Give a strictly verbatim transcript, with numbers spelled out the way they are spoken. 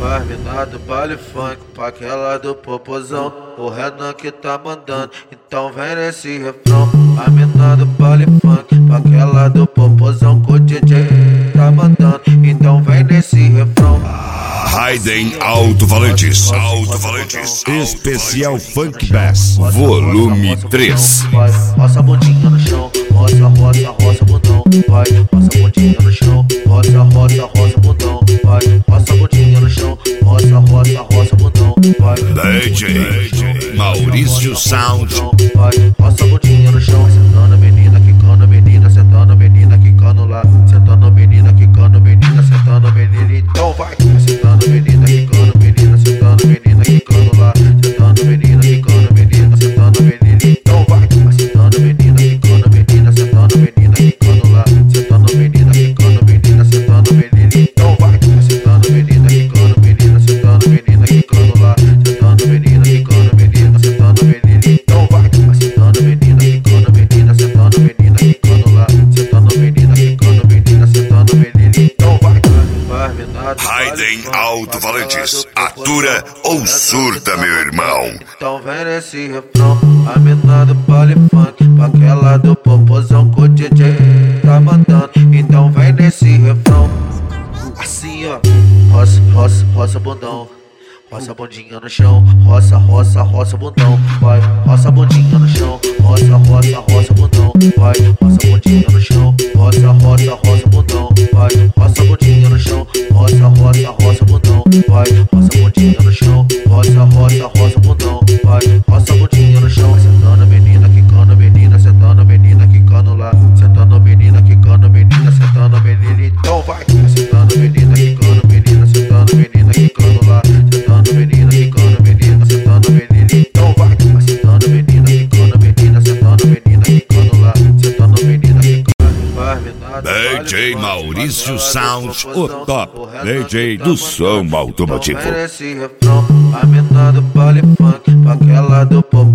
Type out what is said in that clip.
Vai mina do baile funk, pra aquela do popozão. O Renan que tá mandando, então vem nesse refrão. A mina do baile funk, pra aquela do popozão. Com o D J tá mandando, então vem nesse refrão. Raiden Alto-Falantes, Alto-Falantes, especial Funk Bass, volume três. Vai, roça a bundinha no chão, roça, roça, roça bundão. Vai, roça a bundinha no chão, roça, roça, roça bundão. Vai, roça a bundinha no chão, roça, roça, roça bundão. Vai, D J Maurício Sound. Vai, roça a bundinha no chão, sentando a menina, quicando a menina, sentando a menina, quicando lá, sentando a menina, quicando a menina, sentando a menina. Então vai, sentando a menina, quicando a menina, sentando a menina, quicando lá, sentando a menina, quicando a menina, sentando a menina. Então vai, sentando a menina, quicando a menina, sentando a menina, quicando lá, sentando a menina, quicando a menina, sentando a menina. Então vai, sentando a menina, quicando a menina, sentando a menina, quicando lá, sentando a menina, quicando a menina, sentando a menina. Então vai, sentando a menina, quicando a menina, sentando a menina, quicando lá, sentando a menina, quicando a menina, sentando a menina. Então vai, vai, menina. Raiden Alto-Falantes, atura ou surta, meu irmão. Então vem nesse refrão, a mina do baile funk, pra aquela do popozão. Com o D J tá mandando, então vem nesse refrão. Assim ó, roça, roça, roça bundão. Roça a bundinha no chão, roça, roça, roça bundão. Vai, roça a bundinha no chão, roça, roça, roça bundão. Vai, roça a bundinha no chão, roça, roça, roça bundão. Vai, roça a bundinha no chão, roça, roça, roça bundão. Vai, roça a bundinha no chão, roça, roça, roça bundão. Vai, roça a bundinha no chão, sentando a menina, quicando a menina, sentando a menina, quicando lá, sentando a menina, quicando a menina, sentando a menina. Então vai, sentando a menina, quicando a menina, sentando a menina, quicando lá, sentando a menina, quicando a menina, sentando a menina. Então vai, sentando a menina, quicando a menina, sentando a menina, quicando lá, sentando a menina, quicando. D J Maurício Sound, o top D J do som automotivo. Esse refrão, a mina do baile funk, pra aquela do pop